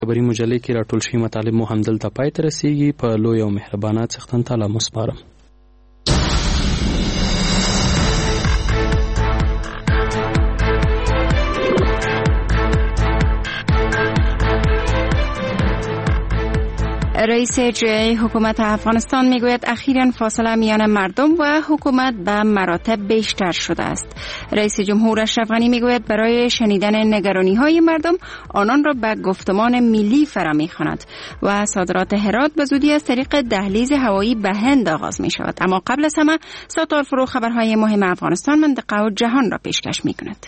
خبري مجلې کې راټول شوي مطالب مو هم دلته پای ته رسیږي. په لوی او مهربانه څښتن تعالی مسپارم. رئیس اجرایی حکومت افغانستان میگوید اخیراً فاصله میان مردم و حکومت به مراتب بیشتر شده است. رئیس جمهور اشرف غنی میگوید برای شنیدن نگرانی‌های مردم آنان را به گفتمان ملی فرا می‌خواند و صادرات هرات به زودی از طریق دهلیز هوایی به هند آغاز می‌شود. اما قبل از همه ساتار فرو خبرهای مهم افغانستان، منطقه و جهان را پیشکش می‌کند.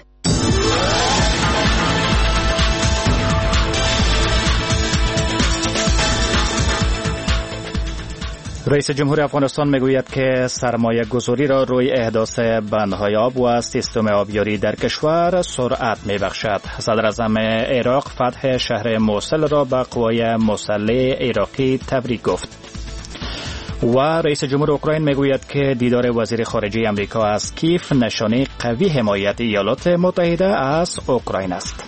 رئیس جمهور افغانستان میگوید که سرمایه گذاری را روی احداث بندهای آب و سیستم آبیاری در کشور سرعت میبخشد. صدر اعظم عراق فتح شهر موصل را به قوای مسلح عراقی تبریک گفت. و رئیس جمهور اوکراین میگوید که دیدار وزیر خارجه امریکا از کیف نشانه قوی حمایت ایالات متحده از اوکراین است.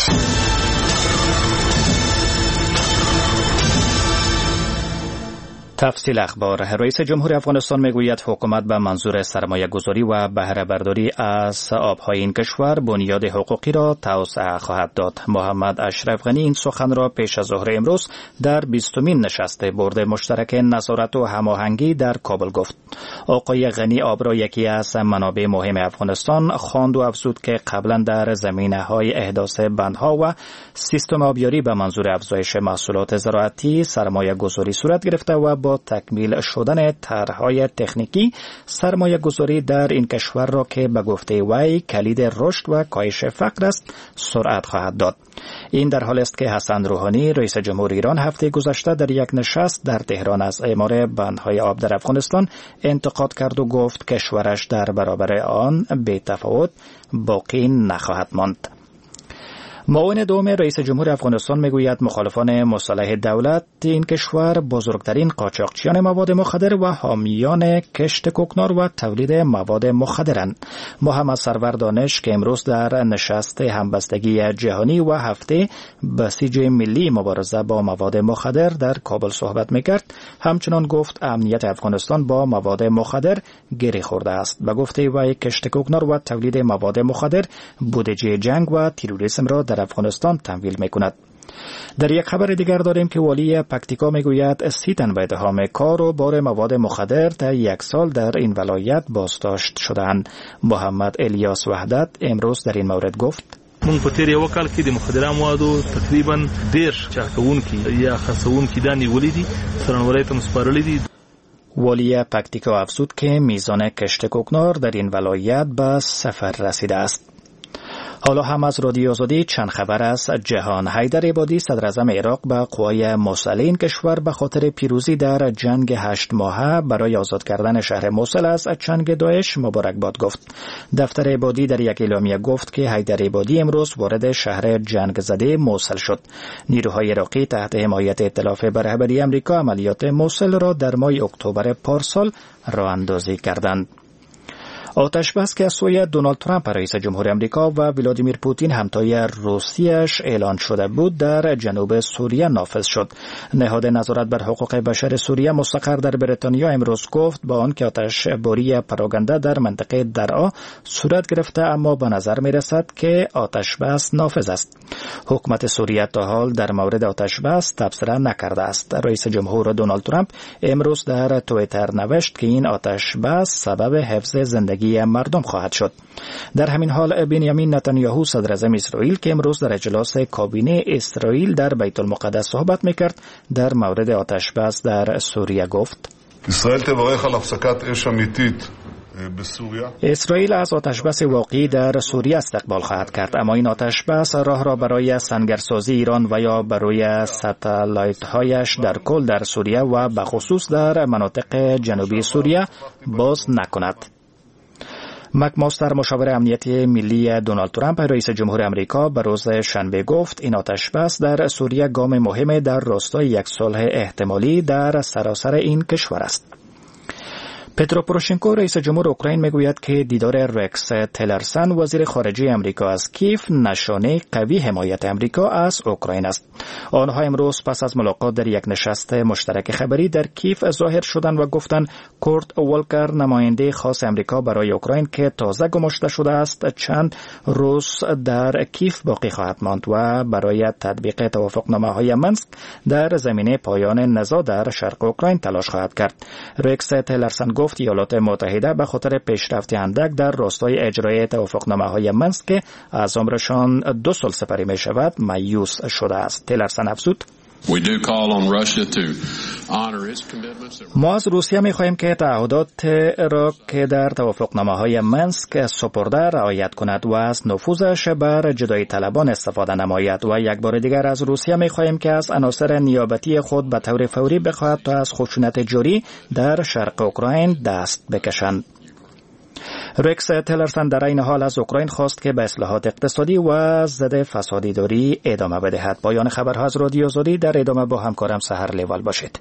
تفصیل اخبار. رئیس جمهور افغانستان میگوید حکومت به منظور سرمایه گذاری و بهره برداری از آبهای این کشور بنیاد حقوقی را توسعه خواهد داد. محمد اشرف غنی این سخن را پیش از ظهر امروز در 20مین نشست بورد مشترک نظارت و هماهنگی در کابل گفت. آقای غنی آب را یکی از منابع مهم افغانستان خواند و افزود که قبلا در زمینه‌های احداث بندها و سیستم آبیاری به منظور افزایش محصولات زراعتی سرمایه گذاری صورت گرفته و با تکمیل شدن طرح‌های تکنیکی سرمایه گذاری در این کشور را که به گفته وی کلید رشد و کاهش فقر است سرعت خواهد داد. این در حالی است که حسن روحانی رئیس جمهور ایران هفته گذشته در یک نشست در تهران از اعمار بندهای آب در افغانستان انتقاد کرد و گفت کشورش در برابر آن بی تفاوت باقی نخواهد ماند. معاون دوم رئیس جمهور افغانستان میگوید مخالفان مصالحه دولت این کشور بزرگترین قاچاقچیان مواد مخدر و حامیان کشت کوکنار و تولید مواد مخدرند. محمد سرور دانش که امروز در نشست همبستگی جهانی و هفته بسیج ملی مبارزه با مواد مخدر در کابل صحبت میکرد، همچنان گفت امنیت افغانستان با مواد مخدر گره خورده است. به گفته وی کشت کوکنار و تولید مواد مخدر بودجه جنگ و تروریسم را در افغانستان تمویل میکند. در یک خبر دیگر داریم که والی پکتیکا میگوید 30 تن به اتهام کار و بار مواد مخدر تا 1 سال در این ولایت بازداشت شدند. محمد الیاس وحدت امروز در این مورد گفت مونږ په تیر یو کال کې د مخدره موادو تقریبا 10 چاکونکي یا خاصونکي د نیولې دي سرانوالۍ ته سپارلې دي. والی پکتیکا افزود که میزان کشت کوکنار در این ولایت به 0 رسیده است. حالا هم از رادیو آزادی چند خبر از جهان. حیدر عبادی صدر اعظم عراق به قوای مسلح این کشور به خاطر پیروزی در جنگ 8 ماهه برای آزاد کردن شهر موصل از چنگ داعش مبارکباد گفت. دفتر عبادی در یک اعلامیه گفت که حیدر عبادی امروز وارد شهر جنگ زده موصل شد. نیروهای عراقی تحت حمایت ائتلاف به رهبری آمریکا عملیات موصل را در ماه اکتبر پارسال راه اندازی کردند. آتش بس که از سوی دونالد ترامپ رئیس جمهور آمریکا و ولادیمیر پوتین همتای روسیه‌اش اعلان شده بود در جنوب سوریه نافذ شد. نهاد نظارت بر حقوق بشر سوریه مستقر در بریتانیا امروز گفت با آنکه آتش باری پراکنده در منطقه درعا صورت گرفته اما به نظر می رسد که آتش بس نافذ است. حکومت سوریه تا حال در مورد آتش بس تبصره نکرده است. رئیس جمهور دونالد ترامپ امروز در توییتر نوشت که این آتش بس سبب حفظ زندگی مردم خواهد شد. در همین حال بنیامین نتانیاهو صدر اعظم اسرائیل که امروز در اجلاس کابینه اسرائیل در بیت المقدس صحبت میکرد در مورد آتش بس در سوریه گفت اسرائیل تبارک על הפסקת אש אמיתית اسرائیل از آتش بس واقعی در سوریه استقبال خواهد کرد، اما این آتش بس راه را برای سنگرسازی ایران و یا برای ستالایت هایش در کل در سوریه و به خصوص در مناطق جنوبی سوریه باز نکند. مکماستر مشاور امنیتی ملی دونالد ترامپ رئیس جمهور آمریکا به روز شنبه گفت این آتش بس در سوریه گام مهمی در راستای یک صلح احتمالی در سراسر این کشور است. پترو پوروشنکو رئیس جمهور اوکراین میگوید که دیدار رکس تلرسن وزیر خارجه امریکا از کیف نشانه قوی حمایت امریکا از اوکراین است. آنها امروز پس از ملاقات در یک نشست مشترک خبری در کیف ظاهر شدند و گفتند کورت والکر نماینده خاص امریکا برای اوکراین که تازه گماشته شده است چند روز در کیف باقی خواهد ماند و برای تطبیق توافقنامه‌های منسک در زمینه پایان نزاع در شرق اوکراین تلاش خواهد کرد. رکس تلرسن گفت ایالات متحده به خاطر پیشرفت اندک در راستای اجرای توافقنامه‌های منسک که از عمرشان 2 سال سپری می شود مایوس شده است. تلرسن افزود ما از روسیه می خواهیم که تعهدات را که در توافقنامه‌های منسک سپرده رعایت کند و از نفوذش بر جدایی طلبان استفاده نماید و یک بار دیگر از روسیه می خواهیم که از عناصر نیابتی خود به طور فوری بخواهد تا از خشونت جاری در شرق اوکراین دست بکشند. رکس تلرسن در این حال از اوکراین خواست که به اصلاحات اقتصادی و ضد فسادی‌داری ادامه بدهد. پایان خبرها از رادیو آزادی. در ادامه با همکارم سحر لیوال باشید.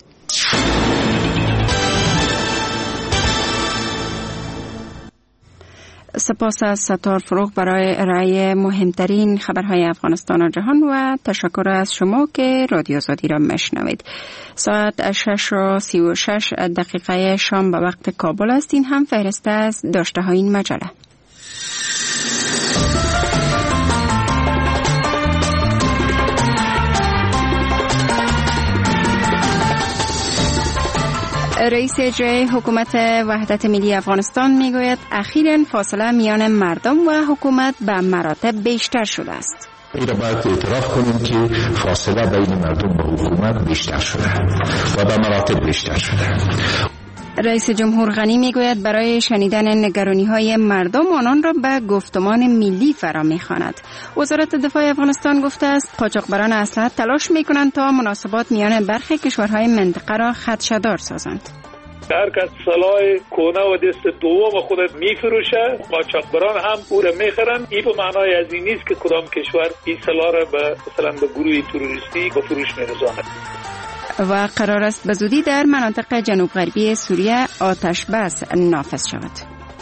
سپاس از ستار فروغ برای ارائه مهمترین خبرهای افغانستان و جهان و تشکر از شما که رادیو آزادی را میشنوید. ساعت 6:36 شام به وقت کابل است. این هم فهرست از داشته های این مجله. رئیس اجرایی حکومت وحدت ملی افغانستان میگوید اخیراً فاصله میان مردم و حکومت به مراتب بیشتر شده است. این را باید اعتراف کنیم که فاصله بین مردم و حکومت بیشتر شده و به مراتب بیشتر شده. رئیس جمهور غنی میگوید برای شنیدن نگرانی‌های مردم آنان را به گفتمان ملی فرا می‌خواند. وزارت دفاع افغانستان گفته است قاچاقبران اسلحه تلاش می‌کنند تا مناسبات میان برخی کشورهای منطقه را خدشه‌دار سازند. هر کس سلاح کونه و دست دوم خودت میفروشه، قاچاقبران هم او را میخرن. این به معنای از این نیست که کدام کشور این سلاح را مثلا به گروه تروریستی به فروش می‌رساند. و قرار است به زودی در مناطق جنوب غربی سوریه آتش بس نافذ شود.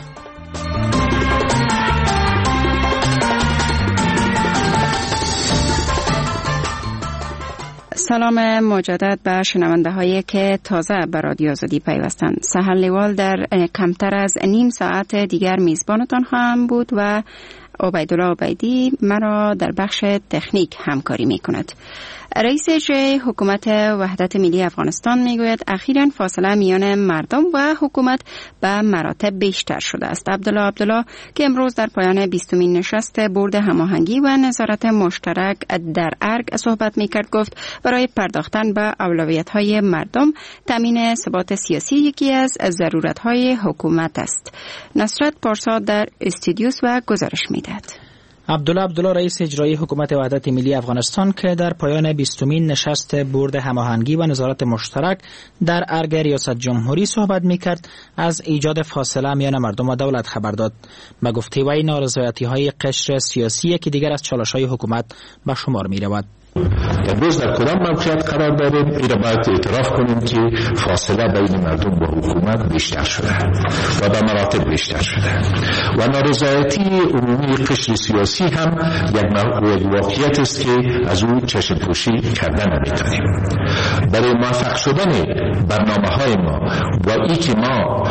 سلام مجدد به شنونده هایی که تازه به رادیو آزادی پیوستند. سحر لیوال در کمتر از نیم ساعت دیگر میزبانتان خواهم بود و عبیدالله عبیدی مرا در بخش تکنیک همکاری می کند. رئیس اجرایی حکومت وحدت ملی افغانستان میگوید اخیراً فاصله میان مردم و حکومت به مراتب بیشتر شده است. عبدالله که امروز در پایان 20مین نشست بورد هماهنگی و نظارت مشترک در ارگ صحبت میکرد گفت برای پرداختن به اولویت‌های مردم تامین ثبات سیاسی یکی از ضرورت‌های حکومت است. نصرت پارسا در استودیوس و گزارش میدهد. عبدالله رئیس اجرایی حکومت وحدت ملی افغانستان که در پایان 20مین نشست بورد هماهنگی و نظارت مشترک در ارگ ریاست جمهوری صحبت میکرد از ایجاد فاصله میان مردم و دولت خبر داد. به گفته وی نارضایتی‌های قشر سیاسی که دیگر از چالش‌های حکومت به شمار می‌رود. امروز در کدام موقعیت قرار داریم این را باید اعتراف کنیم که فاصله بین مردم و حکومت بیشتر شده و به مراتب بیشتر شده و نارضایتی عمومی قشر سیاسی هم یک واقعیت است که از او چشم پوشی کردن نمی‌توانیم. برای موفق شدن برنامه‌های ما و این که ما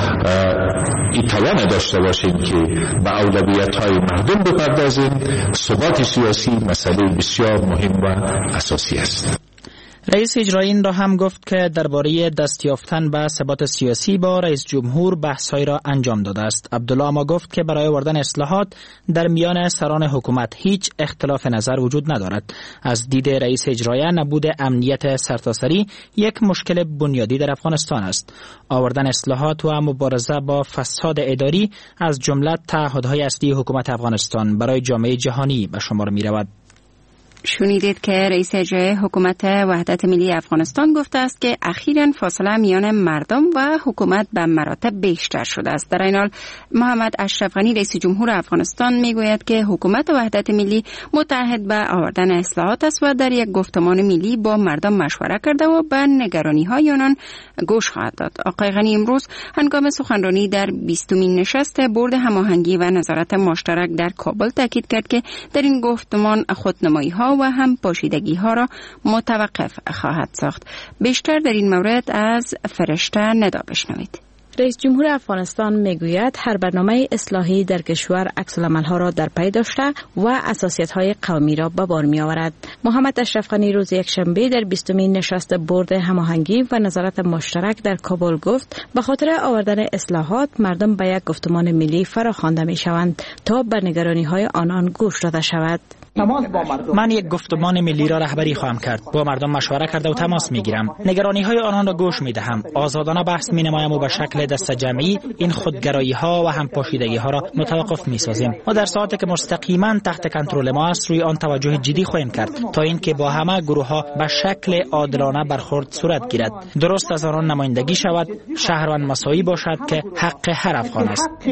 این توان داشته باشیم که به اولویت‌های مردم بپردازیم، ثبات سیاسی مسئله بسیار مهم و اساسی است. رئیس اجرایی این را هم گفت که درباره دست یافتن به ثبات سیاسی با رئیس جمهور بحث‌هایی را انجام داده است. عبدالله اما گفت که برای آوردن اصلاحات در میان سران حکومت هیچ اختلاف نظر وجود ندارد. از دید رئیس اجرایی نبود امنیت سرتاسری یک مشکل بنیادی در افغانستان است. آوردن اصلاحات و مبارزه با فساد اداری از جمله تعهدهای اصلی حکومت افغانستان برای جامعه جهانی به شمار می‌رود. شنیدید که رئیس اجرایی حکومت وحدت ملی افغانستان گفته است که اخیراً فاصله میان مردم و حکومت به مراتب بیشتر شده است. در این حال محمد اشرف غنی رئیس جمهور افغانستان میگوید که حکومت وحدت ملی متعهد به آوردن اصلاحات است و در یک گفتمان ملی با مردم مشوره کرده و به نگرانی‌های آنان گوش خواهد داد. آقای غنی امروز هنگام سخنرانی در 20مین نشست بورد هماهنگی و نظارت مشترک در کابل تاکید کرد که در این گفتمان خودنمایی‌ها و هم پاشیدگی‌ها را متوقف خواهد ساخت. بیشتر در این مورد از فرشته ندا بشنوید. رئیس جمهور افغانستان میگوید هر برنامه اصلاحی در کشور عکس‌العمل‌ها را در پی داشته و اساسیت‌های قومی را به بار می‌آورد. محمد اشرف غنی روز یکشنبه در 20مین نشست بورد هماهنگی و نظارت مشترک در کابل گفت به خاطر آوردن اصلاحات مردم به یک گفتمان ملی فراخوانده می‌شوند تا به نگرانی‌های آنان گوش داده شود. من یک گفتمان ملی را رهبری خواهم کرد. با مردم مشوره کرده و تماس میگیرم. نگرانی های آنان را گوش میدهم. آزادانه بحث می نمایم و به شکل دست جمعی این خودگرایی ها و هم پاشیدگی ها را متوقف می سازیم. ما در ساعتی که مستقیما تحت کنترل ما است روی آن توجه جدی خواهیم کرد تا اینکه با همه گروه ها به شکل عادلانه برخورد صورت گیرد. درست از آنان نمایندگی شود، شهروند مساوی باشد که حق هر افغان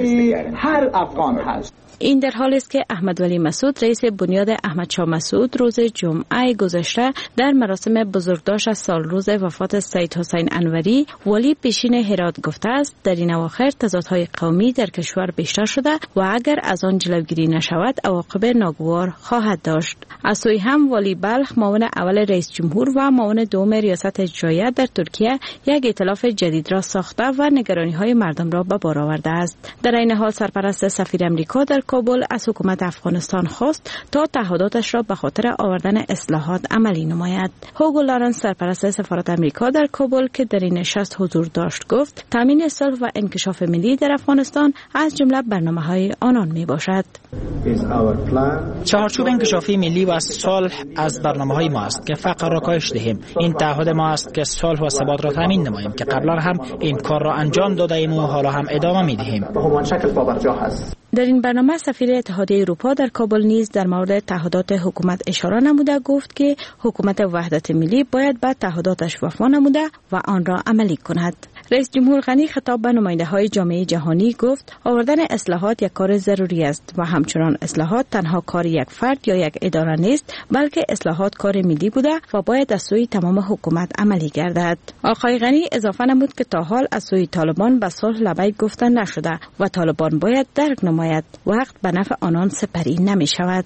است. این در حالی است که احمد ولی مسعود رئیس بنیاد احمد شاه مسعود روز جمعه گذشته در مراسم بزرگداشت از سال روز وفات سید حسین انوری ولی پیشین هرات گفته است در این اواخر تضادهای قومی در کشور بیشتر شده و اگر از آن جلوگیری نشود عواقب ناگوار خواهد داشت. از سوی هم ولی بلخ معاون اول رئیس جمهور و معاون دوم ریاست اجرایی در ترکیه یک ائتلاف جدید را ساخته و نگرانی‌های مردم را به بار آورده است. در این حال سرپرست سفیر امریکا در کابل از حکومت افغانستان خواست تا تعهداتش را به خاطر آوردن اصلاحات عملی نماید. هوگو لارنس سرپرست سفارت امریکا در کابل که در این نشست حضور داشت گفت تامین صلح و انکشاف ملی در افغانستان از جمله برنامه‌های آنان میباشد. چهارچوب انکشافی ملی و صلح از برنامه‌های ما است که فقر را کاهش دهیم. این تعهد ما است که صلح و ثبات را تامین نماییم که قبلا هم این کار را انجام دادیم و حالا هم ادامه میدهیم. در این برنامه سفیر اتحادیه اروپا در کابل نیز در مورد تعهدات حکومت اشاره نموده گفت که حکومت وحدت ملی باید به تعهداتش وفا نموده و آن را عملی کند. رئیس جمهور غنی خطاب به نماینده‌های جامعه جهانی گفت آوردن اصلاحات یک کار ضروری است و همچنان اصلاحات تنها کار یک فرد یا یک اداره نیست بلکه اصلاحات کار ملی بوده و باید از سوی تمام حکومت عملی گردد. آقای غنی اضافه نمود که تا حال از سوی طالبان به صلح لبیک گفته نشده و طالبان باید درک نماید. وقت به نفع آنان سپری نمی شود.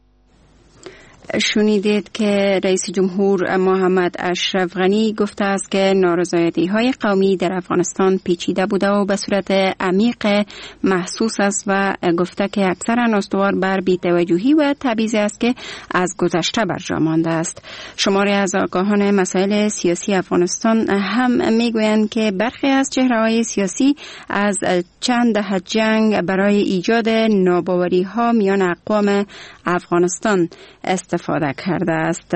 شنیدید که رئیس جمهور محمد اشرف غنی گفته است که نارضایتی‌های قومی در افغانستان پیچیده بوده و به صورت عمیق محسوس است و گفته که اکثرا استوار بر بی‌توجهی و تبعیض است که از گذشته بر جا مانده است. شماری از آگاهان مسائل سیاسی افغانستان هم میگویند که برخی از چهره‌های سیاسی از چند دهه جنگ برای ایجاد ناباوری‌ها میان اقوام افغانستان استفاده کرده است.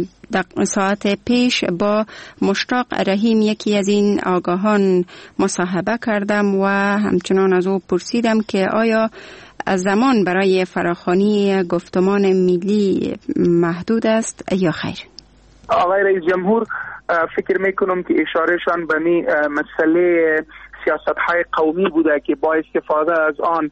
ساعت پیش با مشتاق رحیم یکی از این آگاهان مصاحبه کردم و همچنان از او پرسیدم که آیا زمان برای فراخوانی گفتمان ملی محدود است یا خیر؟ آقای رئیس جمهور فکر میکنم که اشارهشان به مسئله سیاست‌های قومی بوده که با استفاده از آن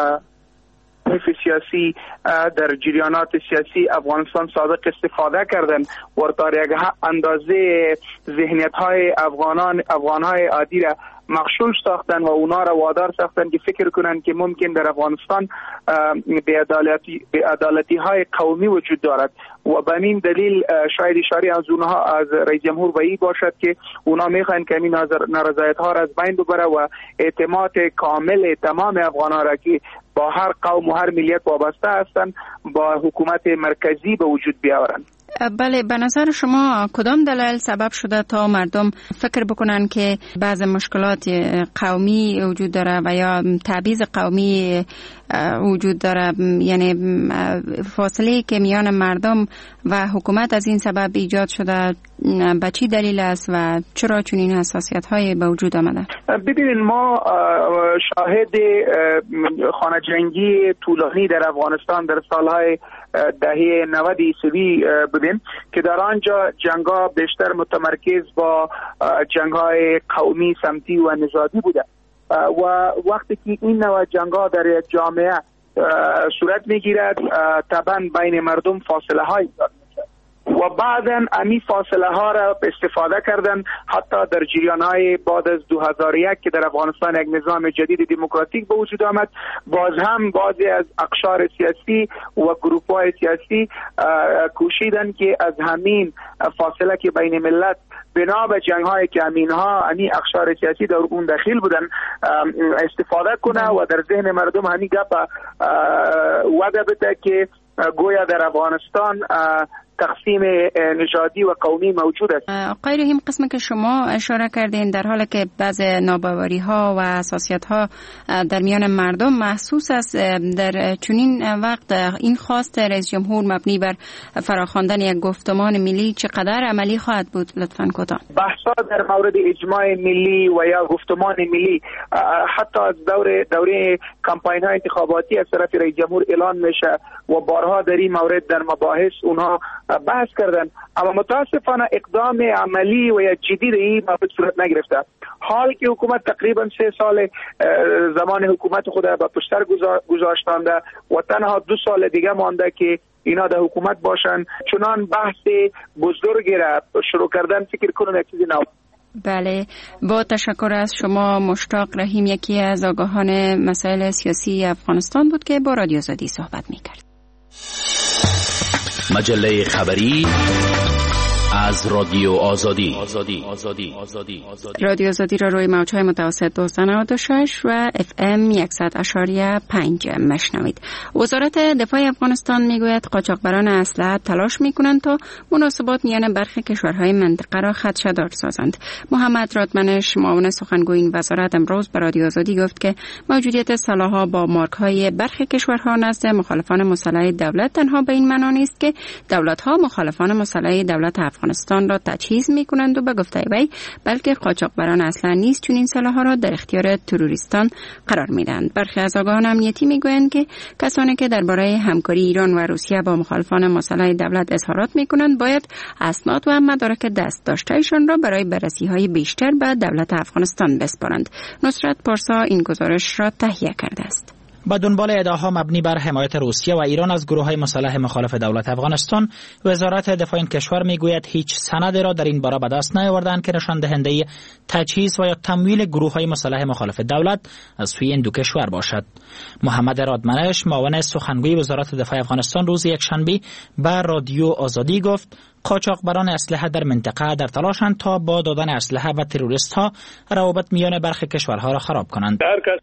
حزب سیاسی در جریانات سیاسی افغانستان سابق استفاده کردن و تا یک اندازه ذهنیت‌های افغان‌های عادی را مغشوش ساختن و اونا را وادار ساختن که فکر کنن که ممکن در افغانستان بی‌عدالتی‌های قومی وجود دارد و به این دلیل شاید اشاره از اونها از رئیس جمهور به این باشد که اونا میخواین که این نارضایت‌ها را از بین ببره و اعتماد کامل تمام افغان‌ها را که با هر قوم و هر ملیت وابسته هستند با حکومت مرکزی به وجود بیاورند. بله، به نظر شما کدام دلایل سبب شده تا مردم فکر بکنن که بعض مشکلات قومی وجود داره و یا تبعیض قومی وجود داره، یعنی فاصله که میان مردم و حکومت از این سبب ایجاد شده به چی دلیل است و چرا چنین حساسیت‌هایی به وجود آمده؟ ببینید ما شاهد خانه جنگی طولانی در افغانستان در سالهای دهه 90 عیسوی بودیم که در آنجا جنگ‌ها بیشتر متمرکز با جنگ‌های قومی، سمتی و نژادی بوده و وقتی که این نوع جنگ‌ها در یک جامعه صورت میگیرد طبعا بین مردم فاصله های ایجاد میشه و بعداً امی فاصله ها را استفاده کردن حتی در جریان های بعد از 2001 که در افغانستان یک نظام جدید دموکراتیک به وجود آمد. باز هم بعضی از اقشار سیاسی و گروپ های سیاسی کوشیدن که از همین فاصله که بین ملت بنا به جنگ های که امی اقشار سیاسی در اون دخیل بودن استفاده کنه و در ذهن مردم همین گپ وده بده که گویا در افغانستان تقسیم نژادی و قومی موجود است. آقای رحیم، قسمی که شما اشاره کردین در حالی که بعض ناباوری ها و حساسیت ها در میان مردم محسوس است، در چنین وقت این خواست رئیس جمهور مبنی بر فراخواندن یک گفتمان ملی چقدر عملی خواهد بود؟ لطفاً کوتاه. بحثا در مورد اجماع ملی و یا گفتمان ملی حتی از دوره کمپاین های انتخاباتی از طرف رئیس جمهور اعلان میشه و بارها در این مورد در مباحث اونها بحث کردن، اما متاسفانه اقدام عملی و یا جدی در این مورد صورت نگرفته. حال که حکومت تقریبا 3 سال زمان حکومت خود به پشتر گذاشتنده و تنها 2 سال دیگه مانده که اینا در حکومت باشن، چنان بحث بزرگی را شروع کردن فکر کنم یک چیزی نو. بله، با تشکر از شما. مشتاق رحیم یکی از آگاهان مسائل سیاسی افغانستان بود که با رادیو آزادی صحبت می‌کرد. مجله خبری از رادیو آزادی. رادیو آزادی را روی موج‌های متوسط 296 و FM 100.5 مشنوید. وزارت دفاع افغانستان میگوید قاچاقبران اسلحه تلاش میکنند تا مناسبات میان برخی کشورهای منطقه را خدشه‌دار سازند. محمد رادمنش، معاون سخنگوی این وزارت، امروز به رادیو آزادی گفت که موجودیت سلاح‌ها با مارک‌های برخی کشورها نزد مخالفان مسلح دولت تنها به این معنا نیست که دولت‌ها مخالفان مسلح دولت افغانستان را تجهیز می‌کنند و به گفته وی بلکه قاچاقبران اصلا نیز چون این سلاح‌ها را در اختیار تروریستان قرار می‌دهند. برخی از آگاهان امنیتی می‌گویند که کسانی که درباره همکاری ایران و روسیه با مخالفان مسلح دولت اظهارات می‌کنند باید اسناد و مدارک دست داشته‌شان را برای بررسی‌های بیشتر به دولت افغانستان بسپارند. نصرت پارسا این گزارش را تهیه کرده است. با دنبال ادعاها مبنی بر حمایت روسیه و ایران از گروه‌های مسلح مخالف دولت افغانستان، وزارت دفاع این کشور میگوید هیچ سندی را در این باره به دست نیاوردند که نشان دهنده تجهیز و یا تمویل گروه‌های مسلح مخالف دولت از سوی این دو کشور باشد. محمد رادمنش، معاون سخنگوی وزارت دفاع افغانستان، روز یکشنبه به رادیو آزادی گفت قاچاقبران اسلحه در منطقه در تلاشند تا با دادن اسلحه و تروریست‌ها روابط میان برخی کشورها را خراب کنند.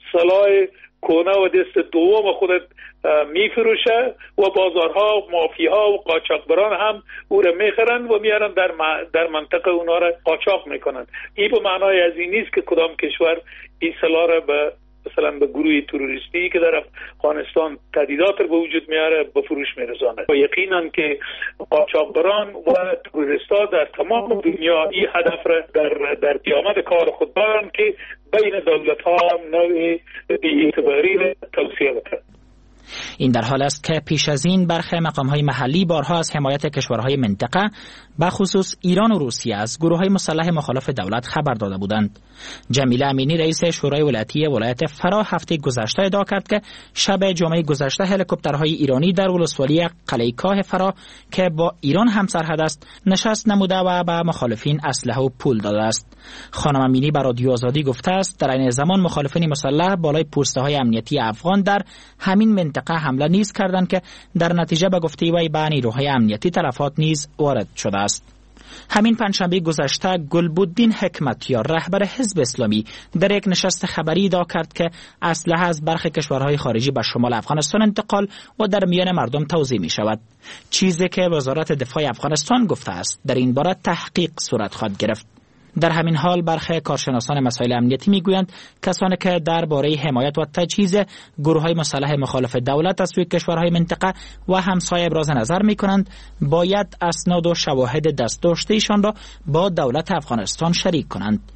کونه و دست دوم خودت میفروشه و بازارها مافیاها و قاچاقبران هم او را میخرند و میارن در منطقه اونا را قاچاق میکنند. این به معنای از این نیست که کدام کشور این سلاح را به مثلا به گروه تروریستی که در افغانستان تهدیدات به وجود میاره به فروش میرساند. و یقینا که قاچاقبران و تروریستا در تمام دنیا این هدف را در قیامت کار خود دارند که بین دولت‌ها نوع بی‌اعتباری را توسعه بدهند. این در حال است که پیش از این برخی مقام‌های محلی بارها از حمایت کشورهای منطقه به خصوص ایران و روسیه از گروه‌های مسلح مخالف دولت خبر داده بودند. جمیله امینی، رئیس شورای ولایتی ولایت فرا، هفته گذشته ادعا کرد که شب جمعه گذشته هلیکوپترهای ایرانی در ولسوالی قلعه کاه فرا که با ایران همسرحد است نشست نموده و به مخالفین اسلحه و پول داده است. خانم امینی به رادیو آزادی گفته است در این زمان مخالفین مسلح بالای پوسته‌های امنیتی افغان در همین منطقه حمله نیز کردند که در نتیجه به گفته وی به نیروهای امنیتی تلفات نیز وارد شده است. همین پنجشنبه گذشته گلبودین حکمتیار، رهبر حزب اسلامی، در یک نشست خبری ادعا کرد که اسلحه از برخی کشورهای خارجی به شمال افغانستان انتقال و در میان مردم توزیع می شود، چیزی که وزارت دفاع افغانستان گفته است در این باره تحقیق صورت خواهد گرفت. در همین حال برخی کارشناسان مسائل امنیتی میگویند کسانی که درباره حمایت و تجهیز گروه‌های مسلح مخالف دولت از سوی کشورهای منطقه و همسایه ابراز نظر میکنند باید اسناد و شواهد دست داشته‌شان را با دولت افغانستان شریک کنند.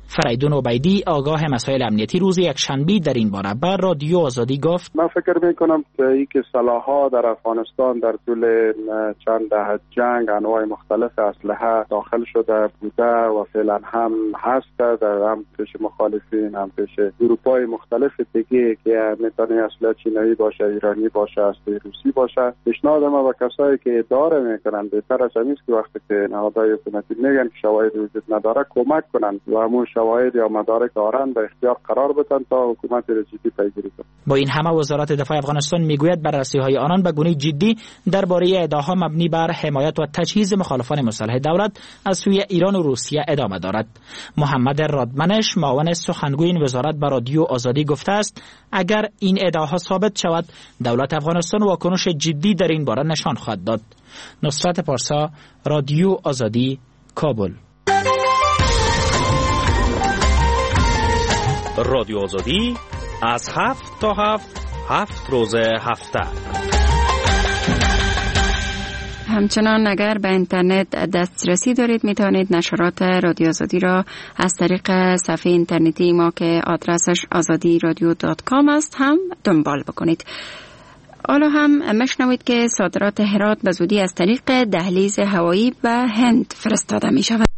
فریدون عبیدی آگاه مسائل امنیتی روز یکشنبه در این باره به رادیو آزادی گفت: من فکر میکنم که این که سلاح‌ها در افغانستان در طول چند دهه جنگ انواع مختلف اسلحه داخل شده بوده و فعلا هم هست، در هم پیش مخالفین هم پیش گروه‌های مختلف دیگه که میتونه اسلحه چینی باشه، ایرانی باشه، اسلحه روسی باشه. پیشنهاد ما به کسایی که ادعا میکنن بهتر از این است که وقتی که نهادهای حکومتی میگن که شواهد وجود نداره کمک کنن و همون شواهد یا مدارک دارن به اختیار قرار بدن تا حکومت را جدی پیگیری کنه. با این همه وزارت دفاع افغانستان میگوید بررسی‌های آنان به گونه جدی درباره ادعاها مبنی بر حمایت و تجهیز مخالفان مسلح دولت از سوی ایران و روسیه ادامه دارد. محمد رادمنش معاون سخنگوی این وزارت به رادیو آزادی گفته است اگر این ادعاها ثابت شود دولت افغانستان واکنش جدی در این باره نشان خواهد داد. نصرت پارسا، رادیو آزادی، کابل. رادیو آزادی از 7 تا 7 روز هفته. همچنان اگر به اینترنت دسترسی دارید میتونید نشرات رادیو آزادی را از طریق صفحه اینترنتی ما که آدرسش azadiradio.com است هم دنبال بکنید. حالا هم مشنوید که صادرات هرات به زودی از طریق دهلیز هوایی به هند فرستاده می شود.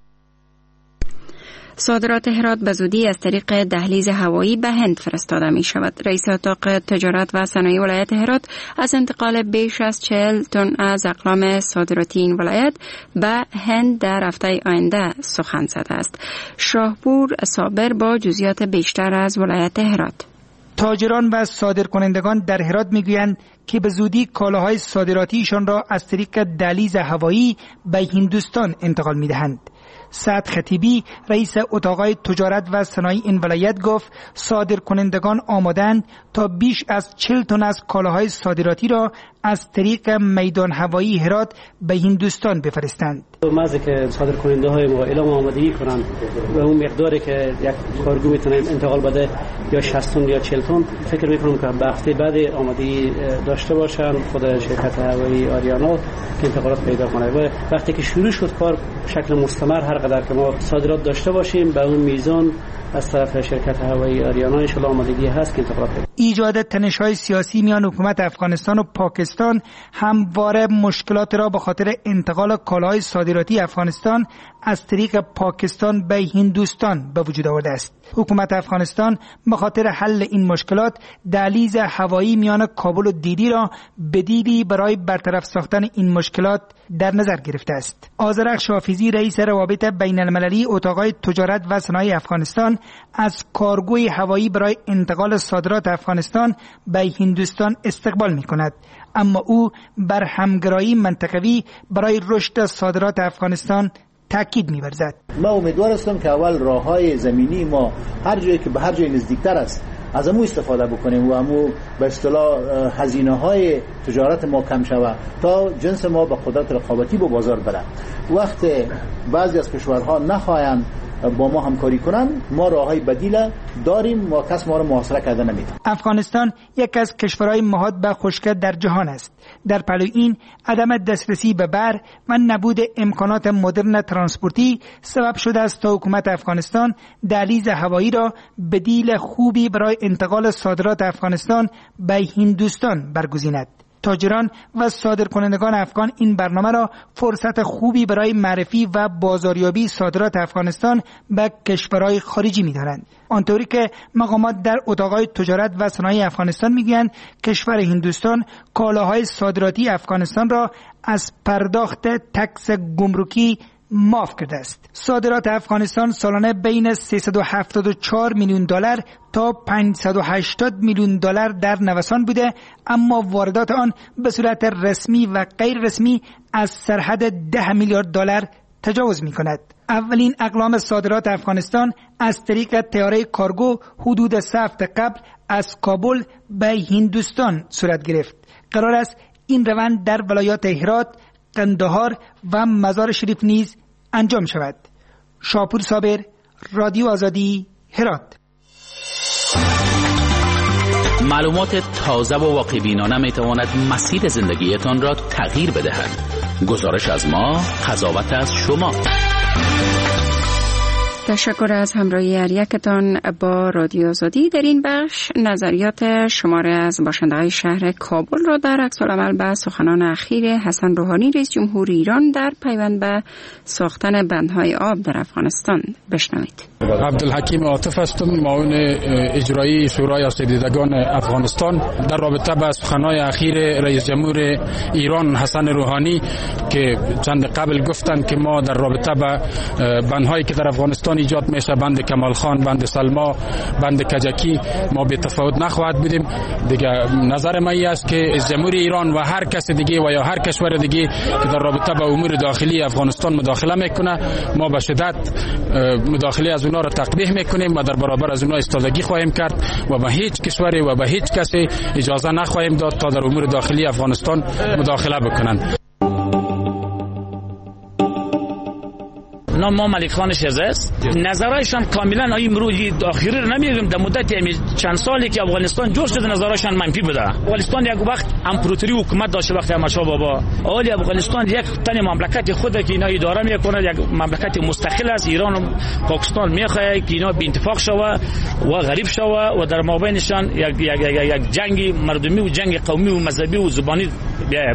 صادرات هرات به زودی از طریق دهلیز هوایی به هند فرستاده می شود. رئیس اتاق تجارت و صنایع ولایت هرات از انتقال بیش از 40 تن از اقلام صادراتی این ولایت به هند در هفته آینده سخن زده است. شاهپور صابر با جزئیات بیشتر از ولایت هرات. تاجران و صادرکنندگان در هرات میگویند که به زودی کالاهای صادراتیشان را از طریق دهلیز هوایی به هندوستان انتقال میدهند. سعد خطیبی رئیس اتاقهای تجارت و صنایع این ولایت گفت صادرکنندگان آمادند تا بیش از 40 تن از کالاهای صادراتی را از طریق میدان هوایی هرات به هندوستان بفرستند. مازه که صادرکننده های ما اعلام آمادگی کنند و اون مقداری که یک کارگو میتونه انتقال بده یا 60 تن یا 40 تن فکر میکنم که به هفته بعد آمادگی داشته باشن خود شرکت هوایی آریانا که انتقالات پیدا کنه و وقتی که شروع شد کار شکل مستمر هر قدر که ما صادرات داشته باشیم به اون میزان از طرف شرکت هوایی آریانا ان شاء الله آمادگی هست که انتقالات پیدا. ایجاد تنش‌های سیاسی میان حکومت افغانستان و پاکستان همواره مشکلات را به خاطر انتقال کالاهای صادراتی افغانستان از طریق پاکستان به هندوستان به وجود آورده است. حکومت افغانستان به خاطر حل این مشکلات دهلیز هوایی میان کابل و دیلی را بدیلی برای برطرف ساختن این مشکلات در نظر گرفته است. آذرخش حافظی رئیس روابط بین المللی اتاقهای تجارت و صنایع افغانستان از کارگوی هوایی برای انتقال صادرات افغانستان به هندوستان استقبال می کند، اما او بر همگرایی منطقوی برای رشد صادرات افغانستان تاکید می‌ورزد. ما امیدوار هستم که اول راه‌های زمینی ما هر جایی که به هر جای نزدیکتر است از امو استفاده بکنیم و امو به اصطلاح هزینه‌های تجارت ما کم شود تا جنس ما به قدرت رقابتی به بازار بره. وقت بعضی از کشورها نخواهند با ما همکاری کنن ما راههای بدیل داریم و کس ما رو محاصره کرده نمیتونه. افغانستان یک از کشورهای مهاد به خشکی در جهان است. در پلوی این عدم دسترسی به بر و نبود امکانات مدرن ترانسپورتی سبب شده است تا حکومت افغانستان دهلیز هوایی را بدیل خوبی برای انتقال صادرات افغانستان به هندوستان برگزیند. تاجران و صادرکنندگان افغان این برنامه را فرصت خوبی برای معرفی و بازاریابی صادرات افغانستان به کشورهای خارجی می‌دانند. آنطوری که مقامات در اتاقهای تجارت و صنایع افغانستان میگویند کشور هندوستان کالاهای صادراتی افغانستان را از پرداخت تکس گمرکی معاف کرده است. صادرات افغانستان سالانه بین 374 میلیون دلار تا 580 میلیون دلار در نوسان بوده، اما واردات آن به صورت رسمی و غیر رسمی از سرحد 10 میلیارد دلار تجاوز می کند. اولین اقلام صادرات افغانستان از طریق طیاره کارگو حدود 3 هفته قبل از کابل به هندوستان صورت گرفت. قرار است این روند در ولایات هرات، قندهار و مزار شریف نیز انجام شود. شاپور صابر، رادیو آزادی، هرات. معلومات تازه و واقع‌بینانه میتواند مسیر زندگیتان را تغییر بدهد. گزارش از ما، قضاوت از شما. تشکر از همراهی هر یکتان با رادیو آزادی. در این بخش نظریات شماره از باشنده‌های شهر کابل را در عکس‌العمل به سخنان اخیر حسن روحانی رئیس جمهور ایران در پیوند به ساختن بندهای آب در افغانستان بشنوید. عبدالحکیم عاطف هستم، معاون اجرایی شورای آسیب‌دیدگان افغانستان. در رابطه با سخنان اخیر رئیس جمهور ایران حسن روحانی که چند قبل گفتند که ما در رابطه با بندهایی که در افغانستان ایجاد میشه، بند کمال خان، بند سلما، بند کجکی، ما به تفاوت نخواهد بودیم دیگه. نظر من است که رئیس جمهور ایران و هر کس دیگه و یا هر کشور دیگه که در رابطه با امور داخلی افغانستان مداخله میکنه، ما به شدت مداخله از اونها را تقبیح میکنیم و در برابر از اونها ایستادگی خواهیم کرد و به هیچ کشوری و به هیچ کسی اجازه نخواهیم داد تا در امور داخلی افغانستان مداخله بکنند. نام ما ملک خان شیرزه است. نظرایشان کاملا این مروجی داخلی رو نمیگم. در مدت چند سالی که افغانستان جور شده نظرایشان منفی بوده. افغانستان یک وقت امپراتوری حکومت داشته وقتی احمدشاه بابا. اولی افغانستان یک تن مملکت خود که اینا اداره میکنه، یک مملکت مستقل است. ایران و پاکستان میخواد که اینا به اتفاق شوه و غریب شوه و در مابینشان یک جنگ مردمی و جنگ قومی و مذهبی و زبانی بیاید.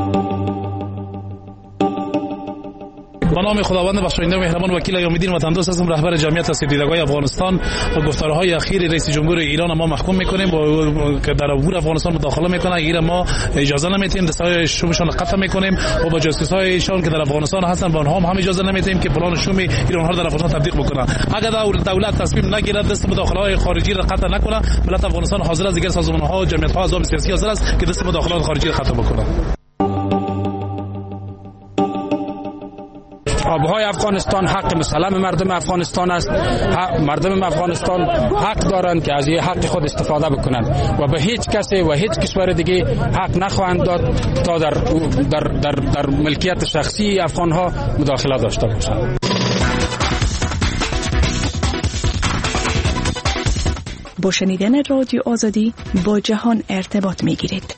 به نام خداوند بخشاینده و مهربان وکیل ایام‌الدین وطن‌دوست هستم، رهبر جمعیت آسیب‌دیدگان افغانستان. و گفتارهای اخیر رئیس جمهور ایران ما محکوم می‌کنیم که در امور افغانستان مداخله می‌کنه. اگر ما اجازه نمی‌دیم، دستای شومشان قطع می‌کنیم و با جاسوس‌هایشان که در افغانستان هستن با آنها هم اجازه نمی‌دیم که پلان شوم ایران ها در افغانستان تطبیق بکنه. اگر دولت تصمیم نگیرد دست مداخله‌های خارجی را قطع نکنه، ملت افغانستان حاضر است، دیگر سازمان‌ها و جمعیت‌ها احزاب سیاسی حاضر است که دست مداخلات خارجی را قطع بکنه. آبهای افغانستان حق مسلم مردم افغانستان است. مردم افغانستان حق دارند که از این حق خود استفاده بکنند و به هیچ کسی و هیچ کشور دیگه حق نخواهند داد تا در ملکیت شخصی افغانها مداخله داشته باشند. با شنیدن رادیو آزادی با جهان ارتباط میگیرید.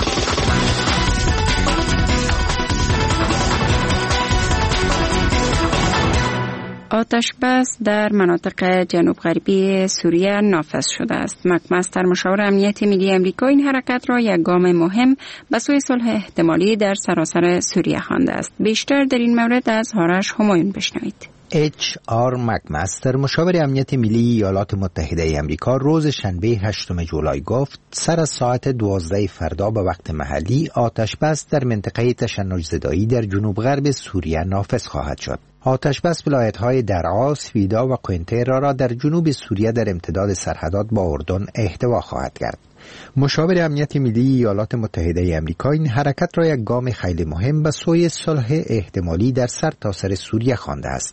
آتش بس در مناطق جنوب غربی سوریه نافذ شده است. مکمستر مشاور امنیت ملی امریکا این حرکت را یک گام مهم به سوی صلح احتمالی در سراسر سوریه خوانده است. بیشتر در این مورد از آرش همایون بشنوید. HR مکمستر مشاور امنیت ملی ایالات متحده امریکا روز شنبه 8 جولای گفت سر از ساعت 12 فردا به وقت محلی آتش بس در منطقه تشنج‌زدایی در جنوب غرب سوریه نافذ خواهد شد. آتش بس ولایت‌های درعا، سویدا و کوینترا را در جنوب سوریه در امتداد سرحدات با اردن احتوا خواهد کرد. مشاور امنیت ملی ایالات متحده امریکا این حرکت را یک گام خیلی مهم به سوی صلح احتمالی در سرتاسر سوریه خوانده است.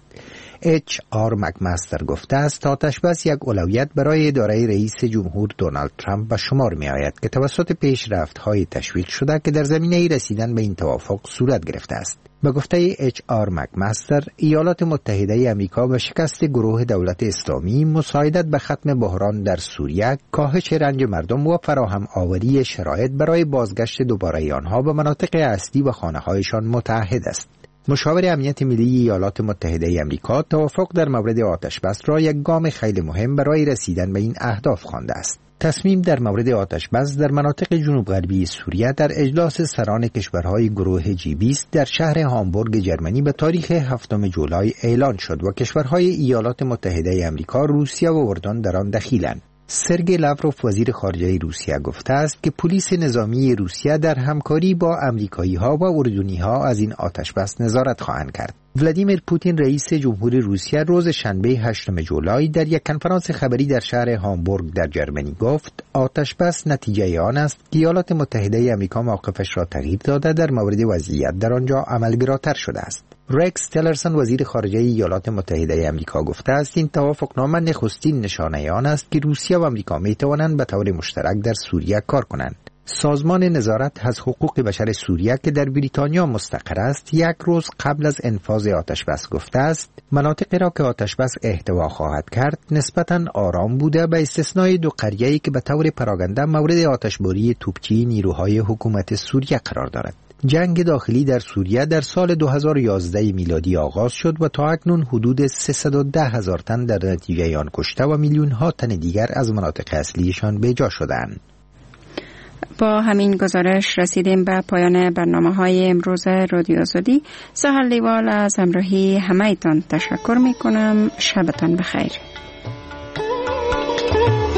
HR مکمستر گفته است آتش بس یک اولویت برای اداره رئیس جمهور دونالد ترامپ به شمار می آید که توسط پیشرفت‌های تشویق شده که در زمینه رسیدن به این توافق صورت گرفته است. به گفته HR مکمستر، ایالات متحده امریکا به شکست گروه دولت اسلامی، مساعدت به ختم بحران در سوریه، کاهش رنج مردم و فراهم آوری شرایط برای بازگشت دوباره آنها به مناطق اصلی و خانه‌هایشان متعهد است. مشاور امنیت ملی ایالات متحده امریکا توافق در مورد آتش بس را یک گام خیلی مهم برای رسیدن به این اهداف خوانده است. تصمیم در مورد آتش بس در مناطق جنوب غربی سوریه در اجلاس سران کشورهای گروه G20 در شهر هامبورگ جرمنی به تاریخ 7 جولای اعلان شد و کشورهای ایالات متحده امریکا، روسیه و اردن در آن دخیلند. سرگئی لاوروف وزیر خارجه روسیه گفته است که پلیس نظامی روسیه در همکاری با امریکایی‌ها و اردنی‌ها از این آتش بس نظارت خواهند کرد. ولادیمیر پوتین رئیس جمهور روسیه روز شنبه 8 جولای در یک کنفرانس خبری در شهر هامبورگ در جرمنی گفت آتش بس نتیجه آن است که ایالات متحده آمریکا موقفش را تغییر داده در مورد وضعیت در آنجا عملگراتر شده است. رکس تلرسون وزیر خارجه ایالات متحده آمریکا گفته است این توافقنامه نخستین نشانه آن است که روسیه و آمریکا می توانند به طور مشترک در سوریه کار کنند. سازمان نظارت از حقوق بشر سوریه که در بریتانیا مستقر است یک روز قبل از انفاذ آتش بس گفته است مناطقی را که آتش بس احتوا خواهد کرد نسبتاً آرام بوده به استثنای 2 قریه‌ای که به طور پراگنده مورد آتشباری توپچی نیروهای حکومت سوریه قرار دارد. جنگ داخلی در سوریه در سال 2011 میلادی آغاز شد و تا اکنون حدود 310,000 تن در نتیجه آن کشته و میلیون ها تن دیگر از مناطق اصلیشان به جا شدند. با همین گزارش رسیدیم به پایان برنامه‌های امروز رادیو آزادی. سحر لیوال از همراهی همه‌تان تشکر می‌کنم. شبتان بخیر.